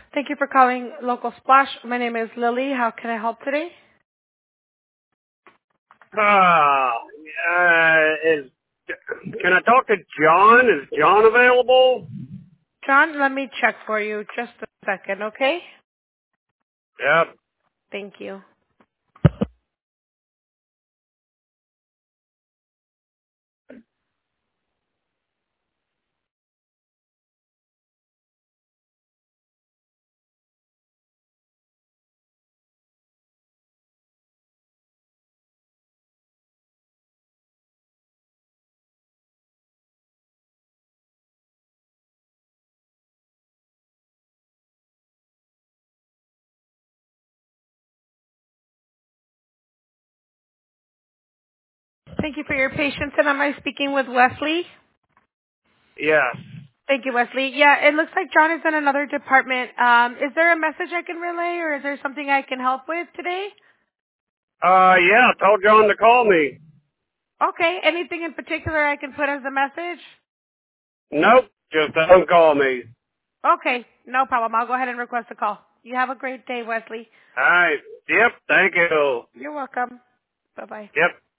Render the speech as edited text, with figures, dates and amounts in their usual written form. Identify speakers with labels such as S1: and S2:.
S1: Thank you for calling Local Splash. My name is Lily. How can I help today?
S2: Is can I talk to John? Is John available?
S1: John, let me check for you. Just a second, okay?
S2: Yep.
S1: Thank you. Thank you for your patience. And am I speaking with Wesley?
S2: Yes.
S1: Thank you, Wesley. Yeah, it looks like John is in another department. Is there a message I can relay or is there something I can help with today?
S2: Yeah, I told John to call me.
S1: Okay. Anything in particular I can put as a message?
S2: Nope. Just don't call me.
S1: Okay. No problem. I'll go ahead and request a call. You have a great day, Wesley.
S2: Alright. Yep, thank you.
S1: You're welcome. Bye-bye.
S2: Yep.